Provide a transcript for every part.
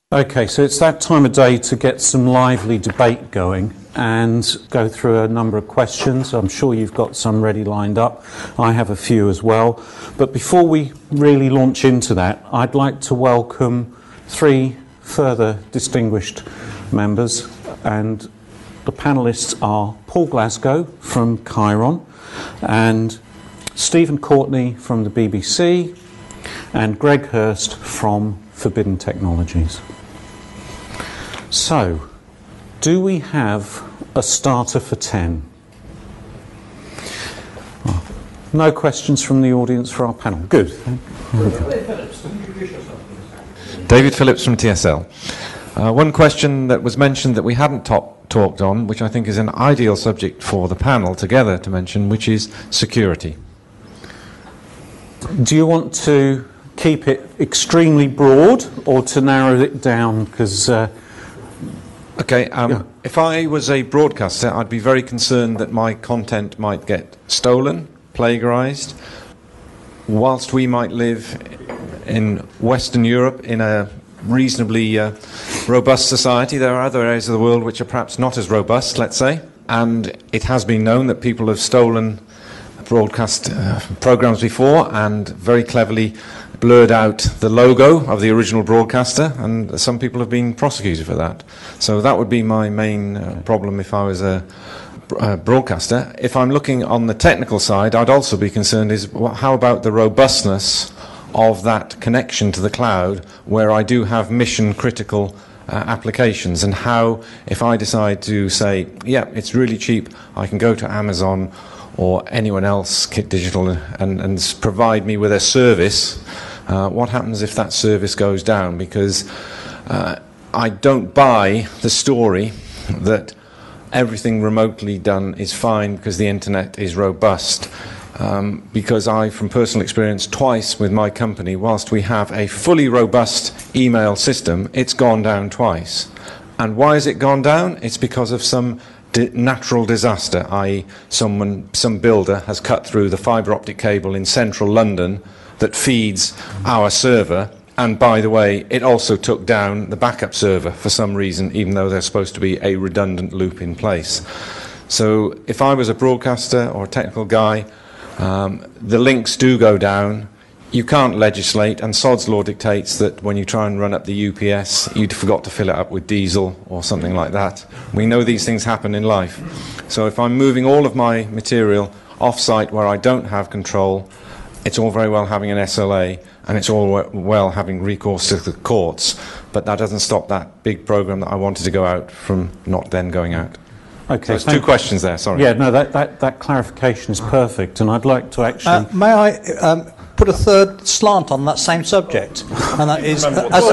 Okay, so it's that time of day to get some lively debate going and go through a number of questions. I'm sure you've got some ready lined up. I have a few as well. But before we really launch into that, I'd like to welcome three further distinguished members. And the panellists are Paul Glasgow from Chiron, and Stephen Courtney from the BBC, and Greg Hurst from Forbidden Technologies. So, do we have a starter for 10? Oh, no questions from the audience for our panel. Good. David Phillips from TSL. One question that was mentioned that we hadn't talked on, which I think is an ideal subject for the panel together to mention, which is security. Do you want to keep it extremely broad or to narrow it down? Because Okay, if I was a broadcaster, I'd be very concerned that my content might get stolen, plagiarised, whilst we might live in Western Europe in a reasonably robust society. There are other areas of the world which are perhaps not as robust, let's say, and it has been known that people have stolen broadcast programmes before and very cleverly blurred out the logo of the original broadcaster, and some people have been prosecuted for that. So that would be my main problem if I was a broadcaster. If I'm looking on the technical side, I'd also be concerned is how about the robustness of that connection to the cloud where I do have mission critical applications, and how if I decide to say, yeah, it's really cheap, I can go to Amazon or anyone else, Kit Digital, and provide me with a service, what happens if that service goes down? Because I don't buy the story that everything remotely done is fine because the internet is robust. Because I, from personal experience, twice with my company, whilst we have a fully robust email system, it's gone down twice. And why has it gone down? It's because of some natural disaster, i.e. some builder has cut through the fibre optic cable in central London that feeds our server, and by the way, it also took down the backup server for some reason, even though there's supposed to be a redundant loop in place. So if I was a broadcaster or a technical guy, the links do go down. You can't legislate, and Sod's law dictates that when you try and run up the UPS, you forgot to fill it up with diesel or something like that. We know these things happen in life. So if I'm moving all of my material off-site where I don't have control, it's all very well having an SLA, and it's all well having recourse to the courts, but that doesn't stop that big program that I wanted to go out from not then going out. Okay, so there's two questions there, sorry. Yeah, no, that clarification is perfect, and I'd like to actually... may I put a third slant on that same subject? And that is...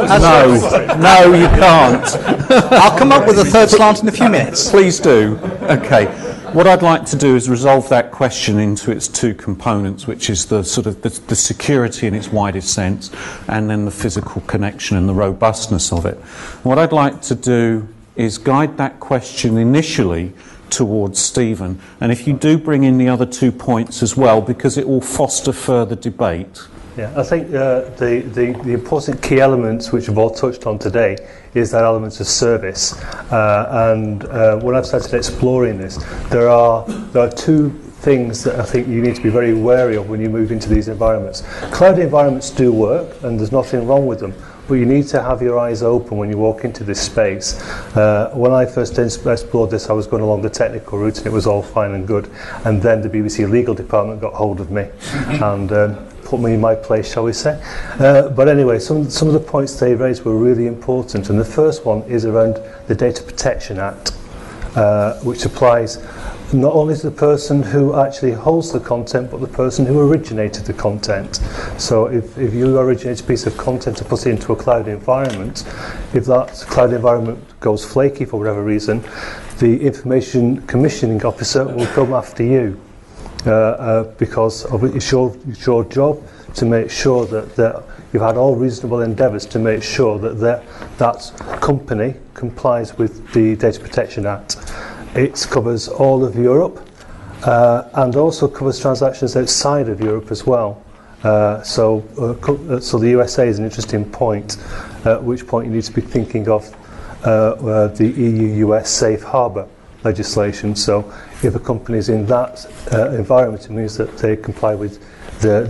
No, you can't. I'll come up with a third slant in a few minutes. Please do. Okay. What I'd like to do is resolve that question into its two components, which is the sort of the security in its widest sense, and then the physical connection and the robustness of it. What I'd like to do is guide that question initially towards Stephen, and if you do bring in the other 2 points as well, because it will foster further debate. Yeah, I think the important key elements which we've all touched on today is that element of service. And when I've started exploring this, there are two things that I think you need to be very wary of when you move into these environments. Cloud environments do work, and there's nothing wrong with them, but you need to have your eyes open when you walk into this space. When I first explored this, I was going along the technical route, and it was all fine and good. And then the BBC legal department got hold of me and put me in my place, shall we say. But anyway, some of the points they raised were really important. And the first one is around the Data Protection Act, which applies not only to the person who actually holds the content, but the person who originated the content. So if you originate a piece of content to put it into a cloud environment, if that cloud environment goes flaky for whatever reason, the Information Commissioning Officer will come after you, because it's your job to make sure that you've had all reasonable endeavours to make sure that company complies with the Data Protection Act. It covers all of Europe and also covers transactions outside of Europe as well. So the USA is an interesting point, at which point you need to be thinking of the EU-US safe harbour legislation. So if a company is in that environment, it means that they comply with the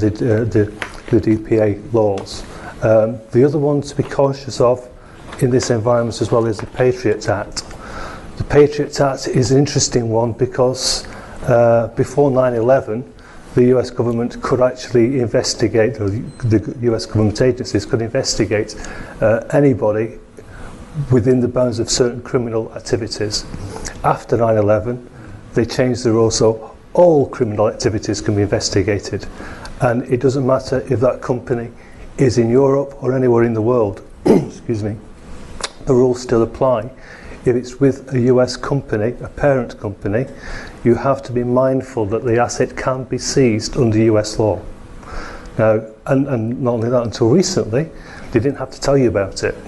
DPA laws. The other one to be cautious of in this environment as well is the Patriot Act. The Patriot Act is an interesting one because before 9/11, the US government could actually investigate, or the US government agencies could investigate anybody within the bounds of certain criminal activities. After 9/11, they changed the rules so all criminal activities can be investigated. And it doesn't matter if that company is in Europe or anywhere in the world, excuse me, the rules still apply. If it's with a US company, a parent company, you have to be mindful that the asset can be seized under US law. Now, and not only that, until recently, they didn't have to tell you about it.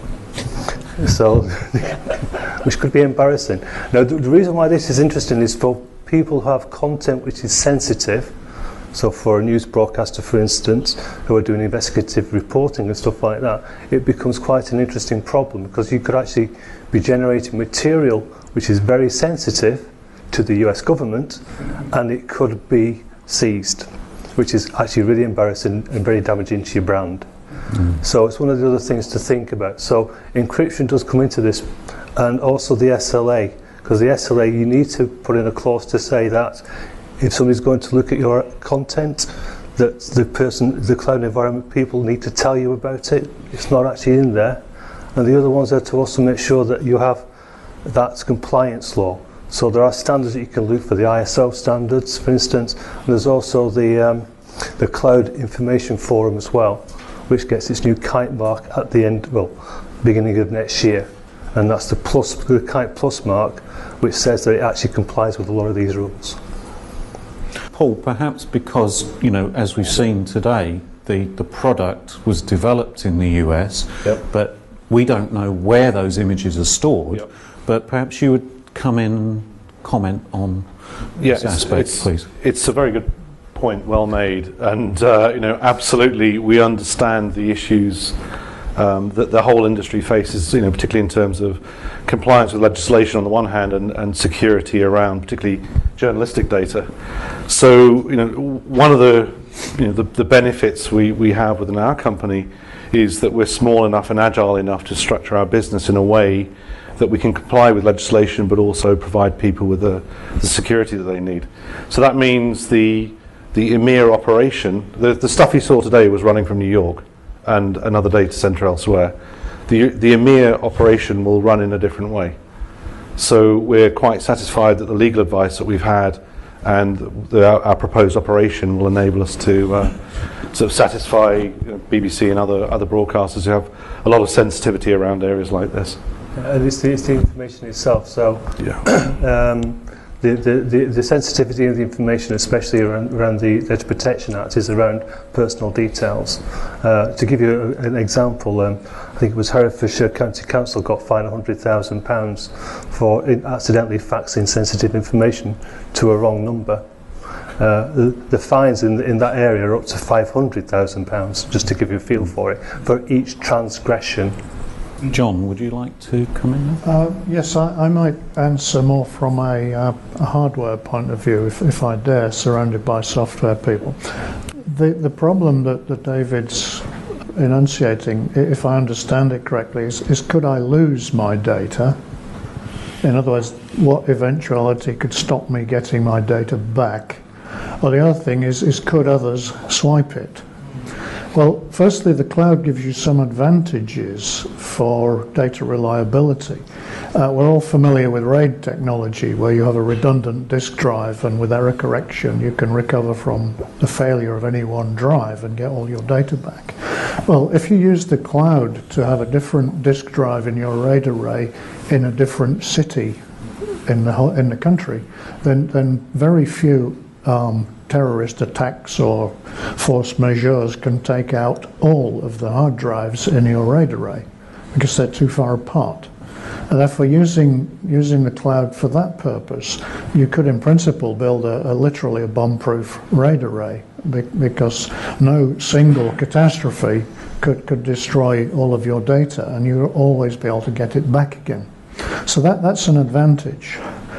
So, which could be embarrassing. Now, the reason why this is interesting is for people who have content which is sensitive. So for a news broadcaster, for instance, who are doing investigative reporting and stuff like that, it becomes quite an interesting problem because you could actually be generating material which is very sensitive to the US government and it could be seized, which is actually really embarrassing and very damaging to your brand. So it's one of the other things to think about. So encryption does come into this, and also the SLA, because the SLA, you need to put in a clause to say that if somebody's going to look at your content, that the cloud environment people need to tell you about it. It's not actually in there. And the other ones are to also make sure that you have that compliance law. So there are standards that you can look for, the ISO standards, for instance, and there's also the Cloud Information Forum as well, which gets its new kite mark at the end, beginning of next year. And that's the Kite Plus mark, which says that it actually complies with a lot of these rules. Paul, perhaps because, as we've seen today, the product was developed in the US, but we don't know where those images are stored. But perhaps you would come in and comment on this aspect, please. It's a very good point, well made, and absolutely we understand the issues that the whole industry faces, particularly in terms of compliance with legislation on the one hand and security around particularly journalistic data. So one of the benefits we have within our company is that we're small enough and agile enough to structure our business in a way that we can comply with legislation but also provide people with the security that they need. So that means the EMEA operation, the stuff you saw today was running from New York and another data center elsewhere. The EMEA operation will run in a different way. So we're quite satisfied that the legal advice that we've had and our proposed operation will enable us to sort of satisfy BBC and other broadcasters who have a lot of sensitivity around areas like this. And it's the information itself. So the sensitivity of the information, especially around the Data Protection Act, is around personal details. To give you an example, I think it was Herefordshire County Council got fined £100,000 for accidentally faxing sensitive information to a wrong number. The fines in that area are up to £500,000, just to give you a feel for it, for each transgression. John, would you like to come in? Yes, I might answer more from a hardware point of view, if I dare, surrounded by software people. The problem that David's enunciating, if I understand it correctly, is could I lose my data? In other words, what eventuality could stop me getting my data back? Or the other thing is could others swipe it? Well, firstly, the cloud gives you some advantages for data reliability. We're all familiar with RAID technology, where you have a redundant disk drive, and with error correction, you can recover from the failure of any one drive and get all your data back. Well, if you use the cloud to have a different disk drive in your RAID array in a different city in the country, then very few terrorist attacks or force majeures can take out all of the hard drives in your RAID array because they're too far apart. And therefore, using the cloud for that purpose, you could in principle build literally a bomb-proof RAID array because no single catastrophe could destroy all of your data, and you'll always be able to get it back again. So that's an advantage.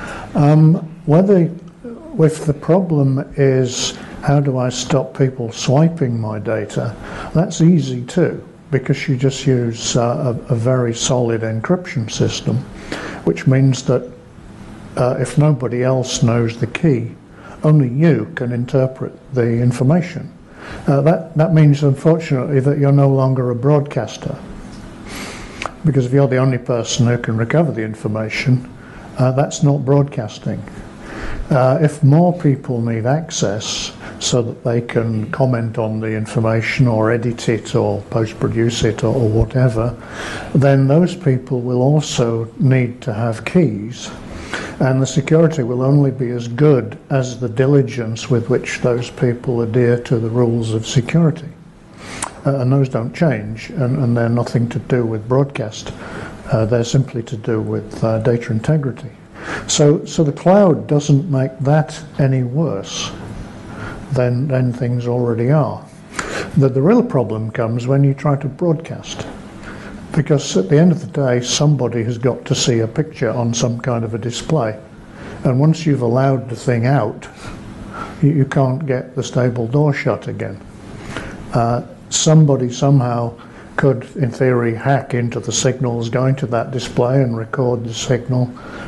If the problem is how do I stop people swiping my data, that's easy too, because you just use a very solid encryption system, which means that if nobody else knows the key, only you can interpret the information. That means, unfortunately, that you're no longer a broadcaster, because if you're the only person who can recover the information, that's not broadcasting. If more people need access so that they can comment on the information or edit it or post-produce it or whatever, then those people will also need to have keys, and the security will only be as good as the diligence with which those people adhere to the rules of security. And those don't change, and they're nothing to do with broadcast. They're simply to do with data integrity. So the cloud doesn't make that any worse than things already are. The real problem comes when you try to broadcast, because at the end of the day, somebody has got to see a picture on some kind of a display, and once you've allowed the thing out, you can't get the stable door shut again. Somebody somehow could, in theory, hack into the signals going to that display and record the signal.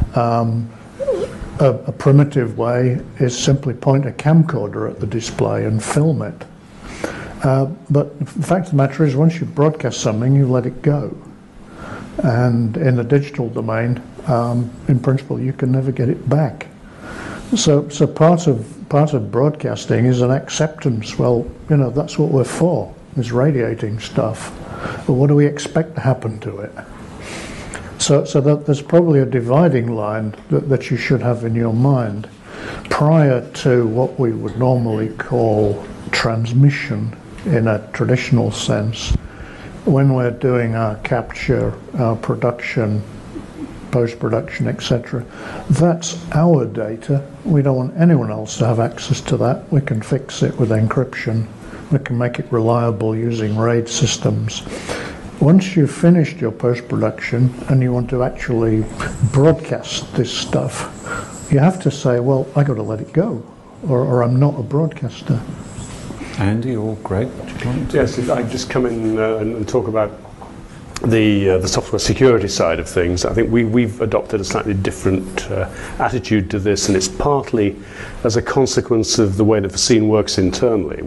A primitive way is simply point a camcorder at the display and film it. But the fact of the matter is, once you broadcast something, you let it go. And in the digital domain, in principle, you can never get it back. So part of broadcasting is an acceptance. Well, that's what we're for, is radiating stuff. But what do we expect to happen to it? So that there's probably a dividing line that you should have in your mind prior to what we would normally call transmission in a traditional sense. When we're doing our capture, our production, post-production, etc., that's our data. We don't want anyone else to have access to that. We can fix it with encryption. We can make it reliable using RAID systems. Once you've finished your post-production and you want to actually broadcast this stuff, you have to say, well, I got to let it go, or I'm not a broadcaster. Andy or Greg? Yes, I just come in and talk about the software security side of things. I think we've adopted a slightly different attitude to this, and it's partly as a consequence of the way that Facine works internally.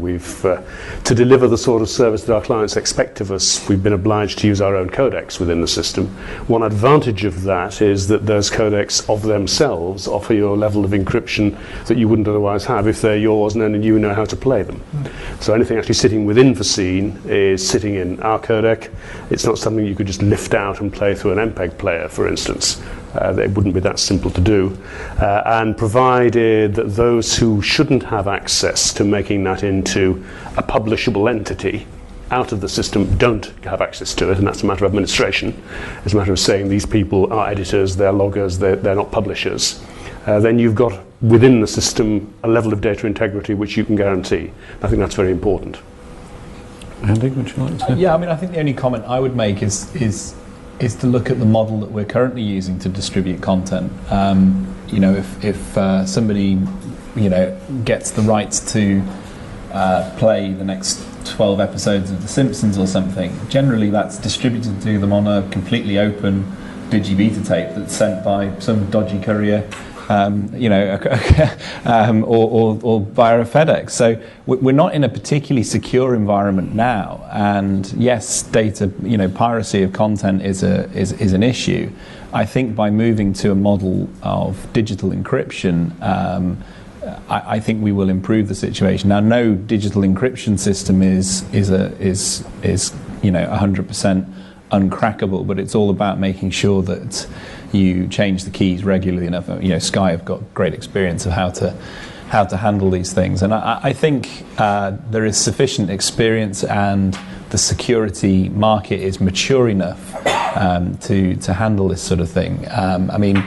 To deliver the sort of service that our clients expect of us, we've been obliged to use our own codecs within the system. One advantage of that is that those codecs of themselves offer you a level of encryption that you wouldn't otherwise have if they're yours and only you know how to play them. So anything actually sitting within Facine is sitting in our codec. It's not something you could just lift out and play through an MPEG player, for instance. It wouldn't be that simple to do. And provided that those who shouldn't have access to making that into a publishable entity out of the system don't have access to it, and that's a matter of administration. It's a matter of saying these people are editors, they're loggers, they're not publishers. Then you've got within the system a level of data integrity which you can guarantee. I think that's very important. Andy, would you like to? Yeah, I mean, I think the only comment I would make is to look at the model that we're currently using to distribute content. If somebody gets the rights to play the next 12 episodes of The Simpsons or something, generally that's distributed to them on a completely open digibeta tape that's sent by some dodgy courier. Or via a FedEx. So we're not in a particularly secure environment now. And yes, data, piracy of content is an issue. I think by moving to a model of digital encryption, I think we will improve the situation. Now, no digital encryption system is 100% uncrackable, but it's all about making sure that you change the keys regularly enough. Sky have got great experience of how to handle these things, and I think there is sufficient experience, and the security market is mature enough to handle this sort of thing.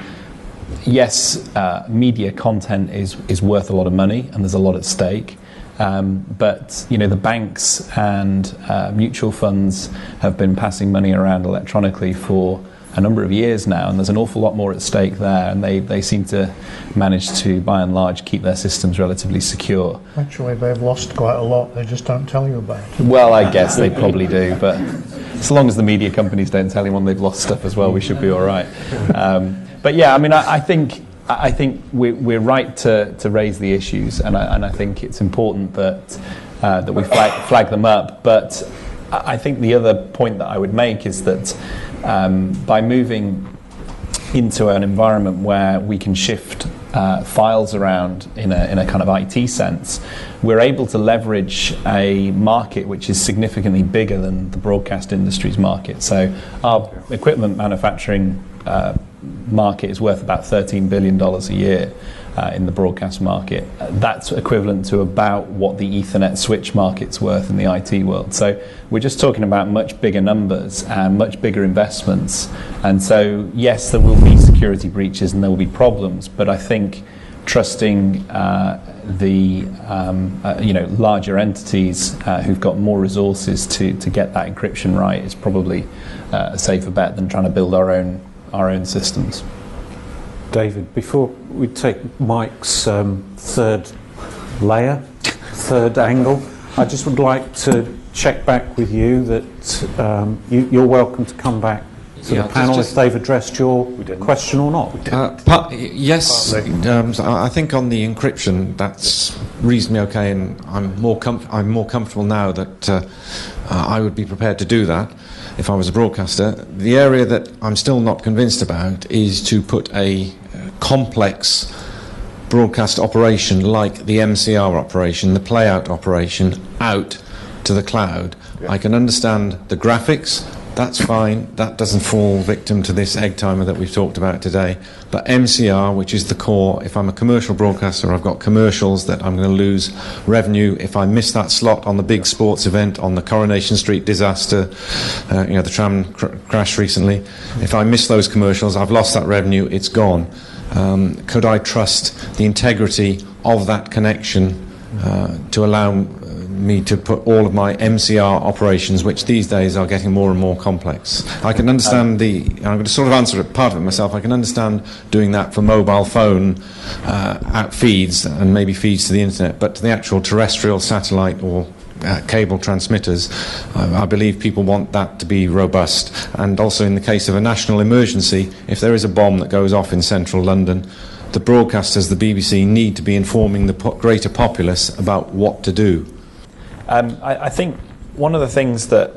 Yes, media content is worth a lot of money, and there's a lot at stake. But the banks and mutual funds have been passing money around electronically for a number of years now, and there's an awful lot more at stake there, and they seem to manage to, by and large, keep their systems relatively secure. Actually, they've lost quite a lot. They just don't tell you about it. Well, I guess they probably do, but as long as the media companies don't tell anyone they've lost stuff as well, we should be all right. But yeah, I think we're right to raise the issues, and I think it's important that we flag them up. But I think the other point that I would make is that by moving into an environment where we can shift files around in a kind of IT sense, we're able to leverage a market which is significantly bigger than the broadcast industry's market. So our equipment manufacturing market is worth about $13 billion a year in the broadcast market. That's equivalent to about what the Ethernet switch market's worth in the IT world. So we're just talking about much bigger numbers and much bigger investments. And so, yes, there will be security breaches and there will be problems, but I think trusting the larger entities who've got more resources to get that encryption right is probably a safer bet than trying to build our own systems. David, before we take Mike's third angle, I just would like to check back with you that you're welcome to come back to the panel if they've addressed your question or not. Yes, I think on the encryption that's reasonably okay, and I'm more comfortable now that I would be prepared to do that if I was a broadcaster. The area that I'm still not convinced about is to put a complex broadcast operation like the MCR operation, the playout operation, out to the cloud. I can understand the graphics, that's fine, that doesn't fall victim to this egg timer that we've talked about today. But MCR, which is the core, if I'm a commercial broadcaster, I've got commercials that I'm going to lose revenue. If I miss that slot on the big sports event, on the Coronation Street disaster, the tram crash recently, if I miss those commercials, I've lost that revenue, it's gone. Could I trust the integrity of that connection to allow me to put all of my MCR operations, which these days are getting more and more complex? I can understand I'm going to sort of answer part of it myself. I can understand doing that for mobile phone out feeds and maybe feeds to the internet, but to the actual terrestrial satellite or cable transmitters, I believe people want that to be robust. And also in the case of a national emergency, if there is a bomb that goes off in central London, the broadcasters, the BBC, need to be informing the greater populace about what to do. I think one of the things that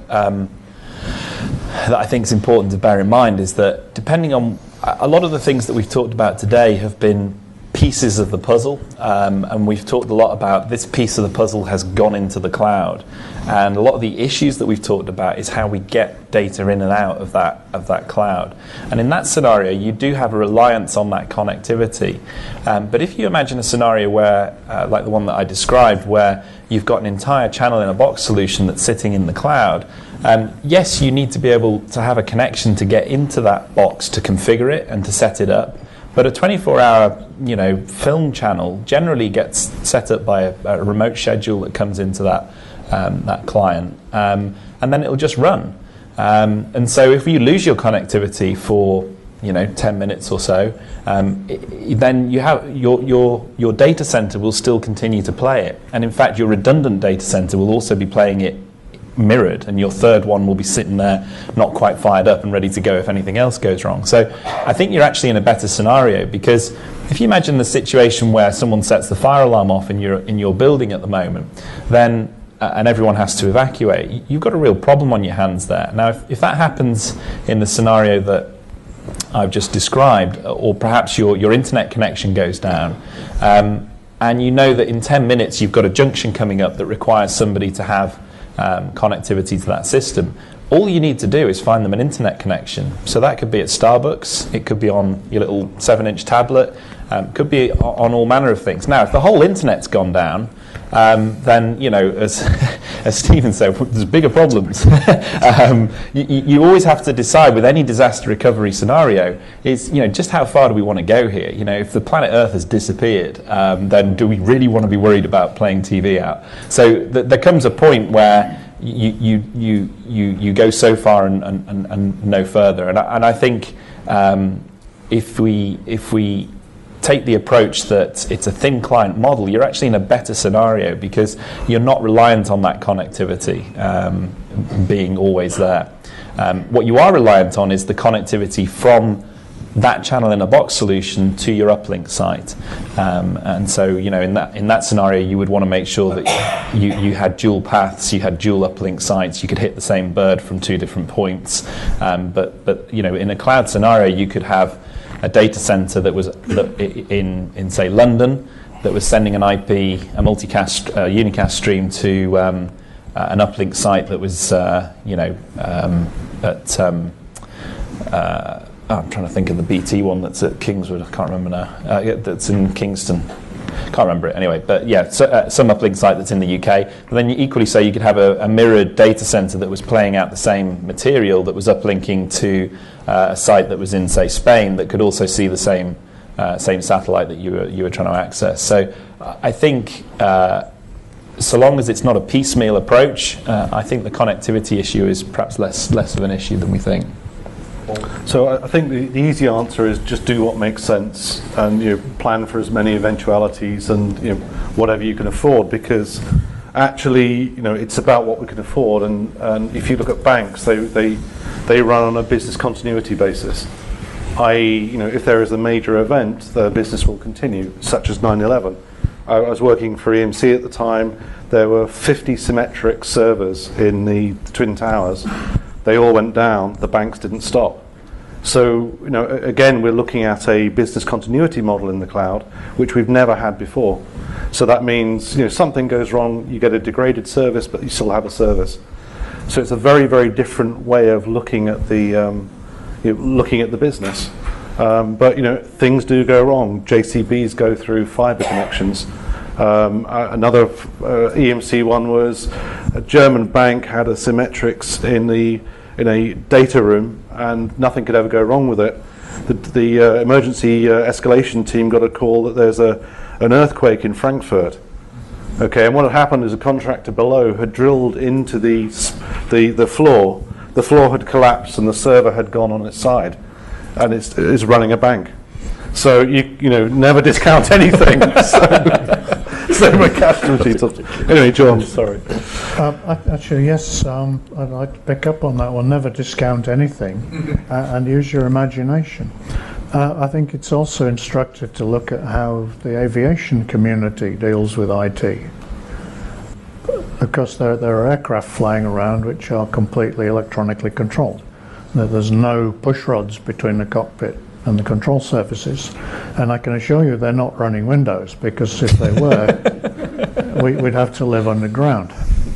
I think is important to bear in mind is that depending on a lot of the things that we've talked about today have been pieces of the puzzle, and we've talked a lot about this piece of the puzzle has gone into the cloud, and a lot of the issues that we've talked about is how we get data in and out of that cloud. And in that scenario, you do have a reliance on that connectivity. But if you imagine a scenario where, like the one that I described, where you've got an entire channel in a box solution that's sitting in the cloud, yes, you need to be able to have a connection to get into that box to configure it and to set it up. But a 24-hour, film channel generally gets set up by a remote schedule that comes into that client, and then it'll just run. And so, if you lose your connectivity for 10 minutes or so, then you have your data center will still continue to play it, and in fact, your redundant data center will also be playing it mirrored, and your third one will be sitting there not quite fired up and ready to go if anything else goes wrong. So I think you're actually in a better scenario, because if you imagine the situation where someone sets the fire alarm off in your building at the moment, then and everyone has to evacuate, you've got a real problem on your hands there. Now if that happens in the scenario that I've just described, or perhaps your internet connection goes down, and you know that in 10 minutes you've got a junction coming up that requires somebody to have connectivity to that system, all you need to do is find them an internet connection. So that could be at Starbucks, it could be on your little 7-inch tablet, could be on all manner of things. Now, if the whole internet's gone down, then, you know, as Stephen said, there's bigger problems. You always have to decide with any disaster recovery scenario is, you know, just how far do we want to go here? You know, if the planet Earth has disappeared, then do we really want to be worried about playing TV out? So there comes a point where you go so far and no further. And I think if we take the approach that it's a thin client model, you're actually in a better scenario because you're not reliant on that connectivity being always there. What you are reliant on is the connectivity from that channel in a box solution to your uplink site. And so, you know, in that scenario, you would want to make sure that you had dual paths, you had dual uplink sites, you could hit the same bird from 2 different points. But you know, in a cloud scenario, you could have a data center that was in say London that was sending an IP, a multicast unicast stream to an uplink site that was I'm trying to think of the BT one that's at Kingswood. I can't remember now. That's in Kingston. Can't remember it anyway. But yeah, some uplink site that's in the UK. But then you equally say you could have a mirrored data center that was playing out the same material that was uplinking to a site that was in, say, Spain that could also see the same satellite that you were trying to access. So I think so long as it's not a piecemeal approach, I think the connectivity issue is perhaps less of an issue than we think. So I think the easy answer is just do what makes sense and, you know, plan for as many eventualities and, you know, whatever you can afford, because actually, you know, it's about what we can afford. And if you look at banks, they run on a business continuity basis, i.e., you know, if there is a major event, the business will continue, such as 9/11. I was working for EMC at the time. There were 50 Symmetric servers in the Twin Towers. They all went down. The banks didn't stop. So, you know, again, we're looking at a business continuity model in the cloud, which we've never had before. So that means, you know, something goes wrong, you get a degraded service, but you still have a service. So it's a very, very different way of looking at the business. But, you know, things do go wrong. JCBs go through fiber connections. Another EMC one was a German bank had a Symmetrics in a data room, and nothing could ever go wrong with it. The emergency escalation team got a call that there's an earthquake in Frankfurt. Okay, and what had happened is a contractor below had drilled into the floor. The floor had collapsed and the server had gone on its side, and it's running a bank. So you know, never discount anything. So we're casualties. Anyway, John, sorry. Actually, yes, I'd like to pick up on that one. Never discount anything and use your imagination. I think it's also instructive to look at how the aviation community deals with IT. Because there are aircraft flying around which are completely electronically controlled. There's no push rods between the cockpit and the control surfaces, and I can assure you they're not running Windows, because if they were, we'd have to live underground.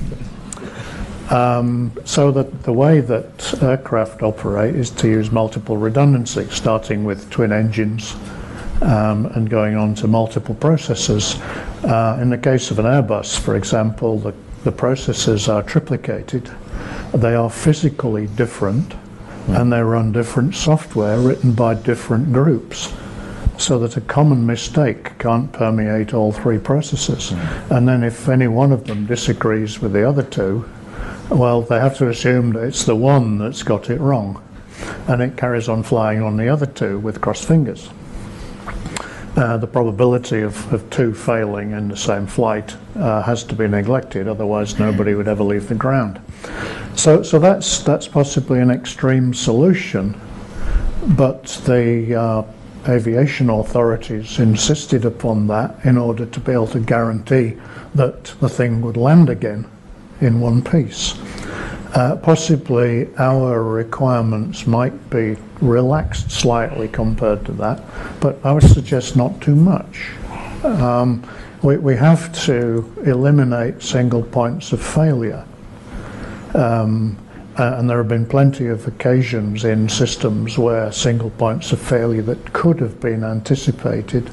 So that the way that aircraft operate is to use multiple redundancy, starting with twin engines and going on to multiple processors. In the case of an Airbus, for example, the processors are triplicated. They are physically different, and they run different software written by different groups, so that a common mistake can't permeate all three processors. And then if any one of them disagrees with the other two, well, they have to assume that it's the one that's got it wrong, and it carries on flying on the other two with crossed fingers. The probability of two failing in the same flight has to be neglected, otherwise nobody would ever leave the ground. So that's possibly an extreme solution, but the aviation authorities insisted upon that in order to be able to guarantee that the thing would land again in one piece. Possibly our requirements might be relaxed slightly compared to that, but I would suggest not too much. We have to eliminate single points of failure. And there have been plenty of occasions in systems where single points of failure that could have been anticipated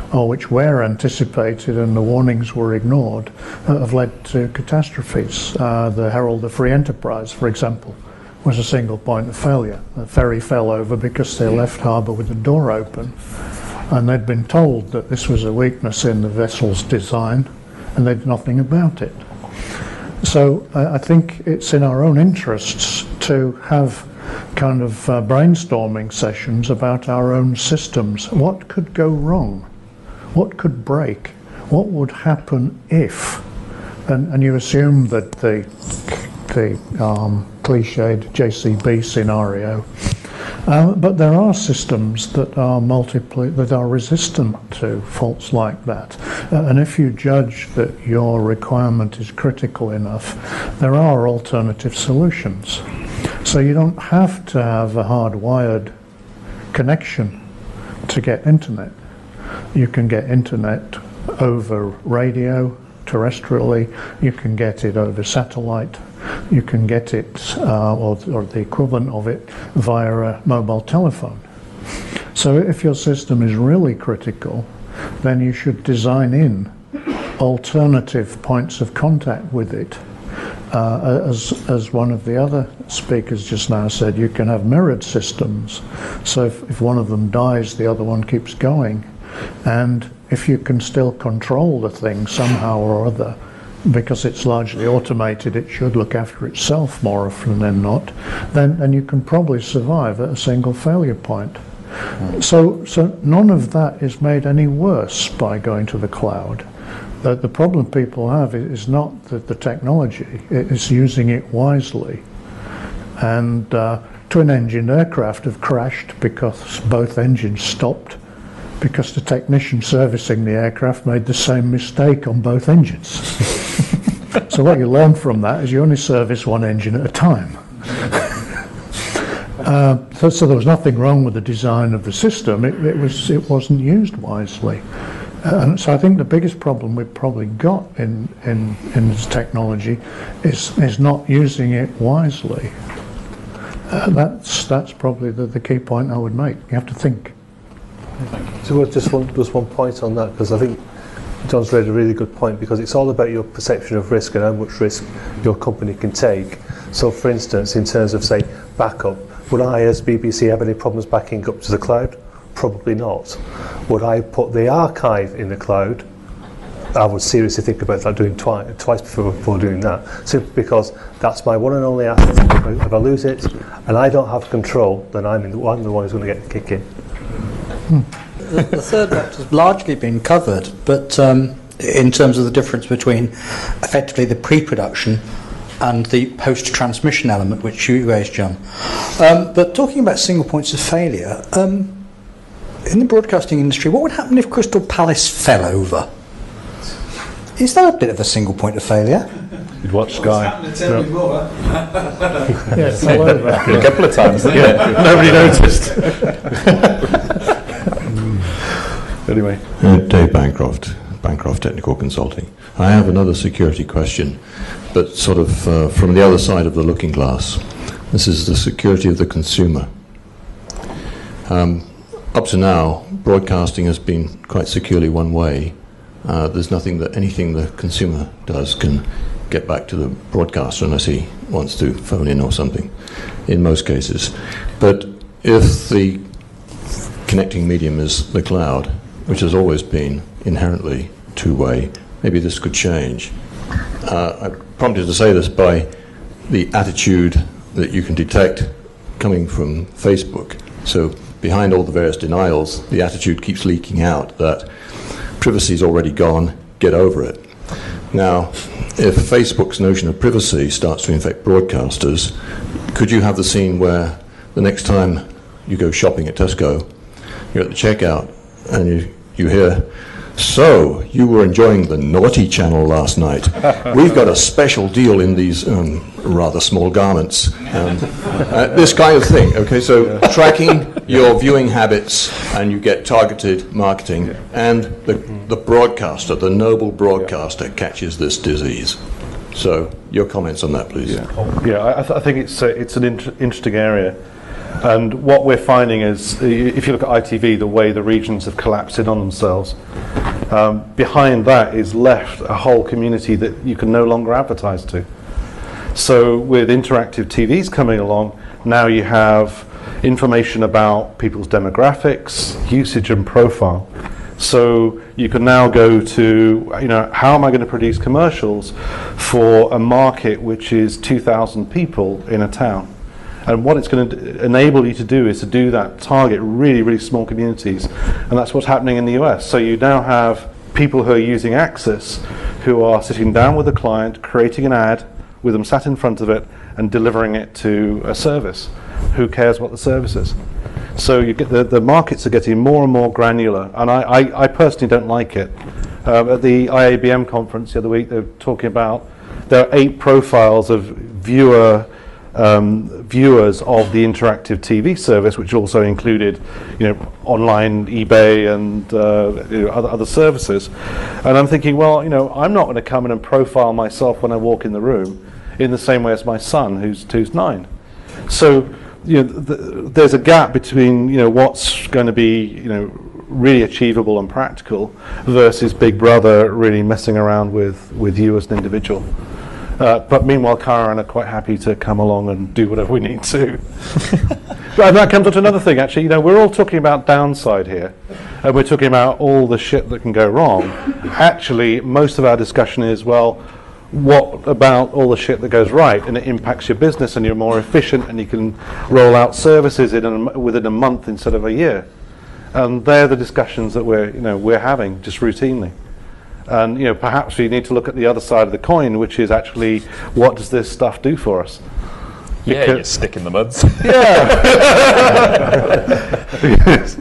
or which were anticipated and the warnings were ignored, have led to catastrophes. The Herald of Free Enterprise, for example, was a single point of failure. The ferry fell over because they left harbour with the door open, and they'd been told that this was a weakness in the vessel's design, and they did nothing about it. So I think it's in our own interests to have kind of brainstorming sessions about our own systems. What could go wrong? What could break? What would happen if? And you assume that the cliched JCB scenario, but there are systems that are resistant to faults like that. And if you judge that your requirement is critical enough, there are alternative solutions. So you don't have to have a hardwired connection to get internet. You can get internet over radio, terrestrially. You can get it over satellite. You can get it, or the equivalent of it, via a mobile telephone. So if your system is really critical, then you should design in alternative points of contact with it. As one of the other speakers just now said, you can have mirrored systems. So if one of them dies, the other one keeps going. And if you can still control the thing somehow or other, because it's largely automated, it should look after itself more often than not, then you can probably survive at a single failure point. So none of that is made any worse by going to the cloud. The problem people have is not the technology, it's using it wisely. And twin-engine aircraft have crashed because both engines stopped, because the technician servicing the aircraft made the same mistake on both engines. So what you learn from that is you only service one engine at a time. So there was nothing wrong with the design of the system, it wasn't used wisely. And so I think the biggest problem we've probably got in this technology is not using it wisely. That's probably the key point I would make. You have to think. So just one point on that, because I think John's raised a really good point, because it's all about your perception of risk and how much risk your company can take. So for instance, in terms of, say, backup, would I as BBC have any problems backing up to the cloud? Probably not. Would I put the archive in the cloud? I would seriously think about that, doing twice before doing that, simply because that's my one and only asset. If I lose it and I don't have control, then I'm the one who's going to get the kick in. The third vector has largely been covered, but in terms of the difference between effectively the pre-production and the post-transmission element, which you raised, John. But talking about single points of failure, in the broadcasting industry, what would happen if Crystal Palace fell over? Is that a bit of a single point of failure? You'd watch Sky. Yeah, it fell over. A couple of times, yeah. Nobody noticed. Anyway. Dave Bancroft Technical Consulting. I have another security question, but sort of from the other side of the looking glass. This is the security of the consumer. Up to now, broadcasting has been quite securely one way. There's anything the consumer does can get back to the broadcaster unless he wants to phone in or something, in most cases. But if the connecting medium is the cloud, which has always been inherently two-way, maybe this could change. I'm prompted to say this by the attitude that you can detect coming from Facebook. So behind all the various denials, the attitude keeps leaking out that privacy's already gone, get over it. Now, if Facebook's notion of privacy starts to infect broadcasters, could you have the scene where the next time you go shopping at Tesco, you're at the checkout and you hear, "So, you were enjoying the naughty channel last night. We've got a special deal in these rather small garments." This kind of thing, okay? So tracking your viewing habits, and you get targeted marketing, and the broadcaster, the noble broadcaster, catches this disease. So your comments on that, please. Yeah, I think it's an interesting area. And what we're finding is, if you look at ITV, the way the regions have collapsed in on themselves, behind that is left a whole community that you can no longer advertise to. So with interactive TVs coming along, now you have information about people's demographics, usage and profile. So you can now go to, how am I going to produce commercials for a market which is 2,000 people in a town? And what it's going to enable you to do is to do that, target really, really small communities. And that's what's happening in the US. So you now have people who are using Axis who are sitting down with a client, creating an ad with them sat in front of it and delivering it to a service. Who cares what the service is? So you get the markets are getting more and more granular, and I personally don't like it. At the IABM conference the other week, they were talking about there are 8 profiles of viewers of the interactive TV service, which also included, online eBay and other services. And I'm thinking, well, I'm not going to come in and profile myself when I walk in the room in the same way as my son, who's 9. So there's a gap between what's going to be really achievable and practical versus Big Brother really messing around with you as an individual. But meanwhile, Karen are quite happy to come along and do whatever we need to. But that comes on to another thing, actually. We're all talking about downside here, and we're talking about all the shit that can go wrong. Actually, most of our discussion is, well, what about all the shit that goes right, and it impacts your business, and you're more efficient, and you can roll out services within a month instead of a year. And they're the discussions that we're having just routinely. And perhaps we need to look at the other side of the coin, which is actually, what does this stuff do for us? Yeah, you stick in the muds. Yeah. Yes.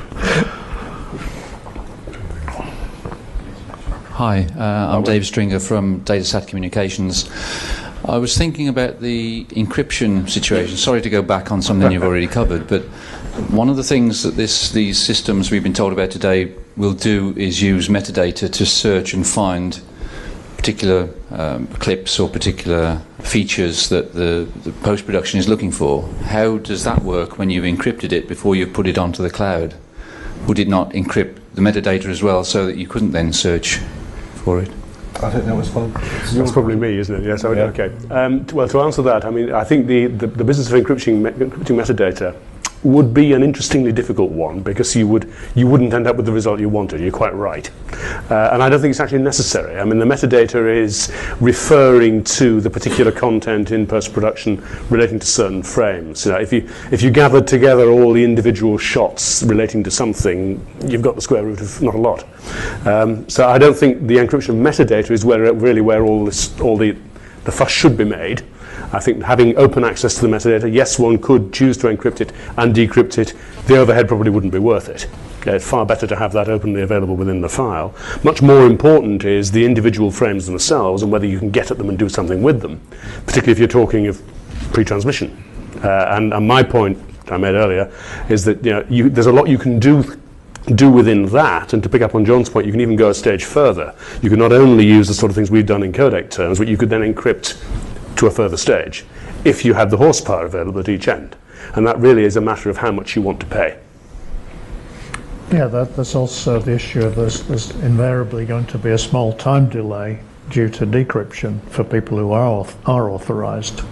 Hi, I'm Dave Stringer from Datasat Communications. I was thinking about the encryption situation. Sorry to go back on something you've already covered, but one of the things that these systems we've been told about today will do is use metadata to search and find particular clips or particular features that the post-production is looking for. How does that work when you've encrypted it before you've put it onto the cloud? Would it not encrypt the metadata as well so that you couldn't then search for it? I think that was fun. That's probably me, isn't it? Yes. Okay. Well, to answer that, I think the business of encrypting metadata would be an interestingly difficult one, because you wouldn't end up with the result you wanted. You're quite right, and I don't think it's actually necessary. The metadata is referring to the particular content in post-production relating to certain frames. If you gathered together all the individual shots relating to something, you've got the square root of not a lot. So I don't think the encryption of metadata is where all the fuss should be made. I think having open access to the metadata, yes, one could choose to encrypt it and decrypt it. The overhead probably wouldn't be worth it. It's far better to have that openly available within the file. Much more important is the individual frames themselves and whether you can get at them and do something with them, particularly if you're talking of pre-transmission. And my point I made earlier is that there's a lot you can do within that, and to pick up on John's point, you can even go a stage further. You can not only use the sort of things we've done in codec terms, but you could then encrypt to a further stage if you have the horsepower available at each end. And that really is a matter of how much you want to pay. Yeah, there's also the issue of there's invariably going to be a small time delay due to decryption for people who are authorized.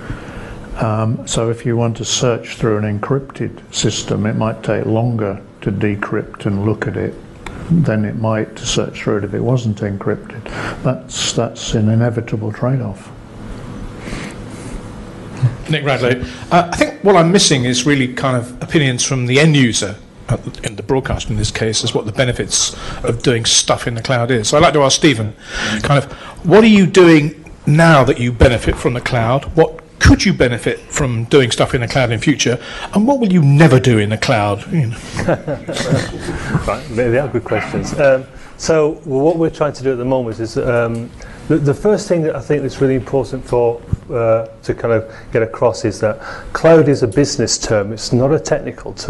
So if you want to search through an encrypted system, it might take longer to decrypt and look at it than it might to search through it if it wasn't encrypted. That's an inevitable trade-off. Nick Radley. I think what I'm missing is really kind of opinions from the end user, in the broadcast in this case, as what the benefits of doing stuff in the cloud is. So I'd like to ask Stephen, kind of, what are you doing now that you benefit from the cloud? What could you benefit from doing stuff in the cloud in future? And what will you never do in the cloud? Right, they are good questions. So what we're trying to do at the moment is the first thing that I think that's really important to kind of get across is that cloud is a business term. It's not a technical term.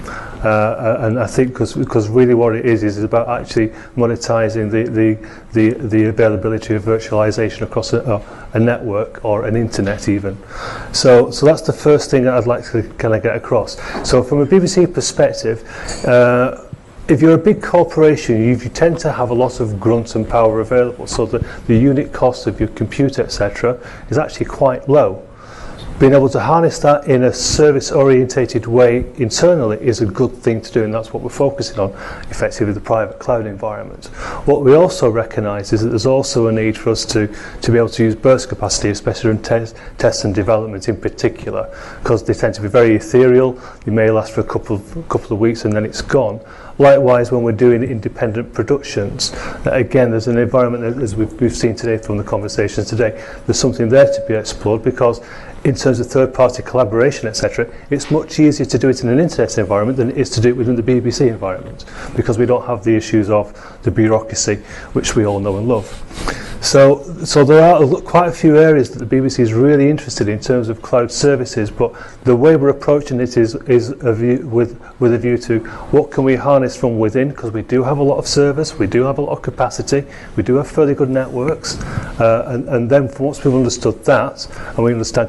And I think because really what it is about actually monetizing the availability of virtualization across a network or an internet even. So that's the first thing that I'd like to kind of get across. So from a BBC perspective, if you're a big corporation, you tend to have a lot of grunt and power available, so the unit cost of your computer, etc., is actually quite low. Being able to harness that in a service-orientated way internally is a good thing to do, and that's what we're focusing on, effectively, the private cloud environment. What we also recognise is that there's also a need for us to be able to use burst capacity, especially in test and development in particular, because they tend to be very ethereal. They may last for a couple of weeks and then it's gone. Likewise, when we're doing independent productions, again, there's an environment, as we've seen today from the conversations today, there's something there to be explored, because in terms of third-party collaboration, etc., it's much easier to do it in an internet environment than it is to do it within the BBC environment, because we don't have the issues of the bureaucracy, which we all know and love. So there are quite a few areas that the BBC is really interested in terms of cloud services, but the way we're approaching it is with a view to what can we harness from within, because we do have a lot of service, we do have a lot of capacity, we do have fairly good networks, and then once we've understood that and we understand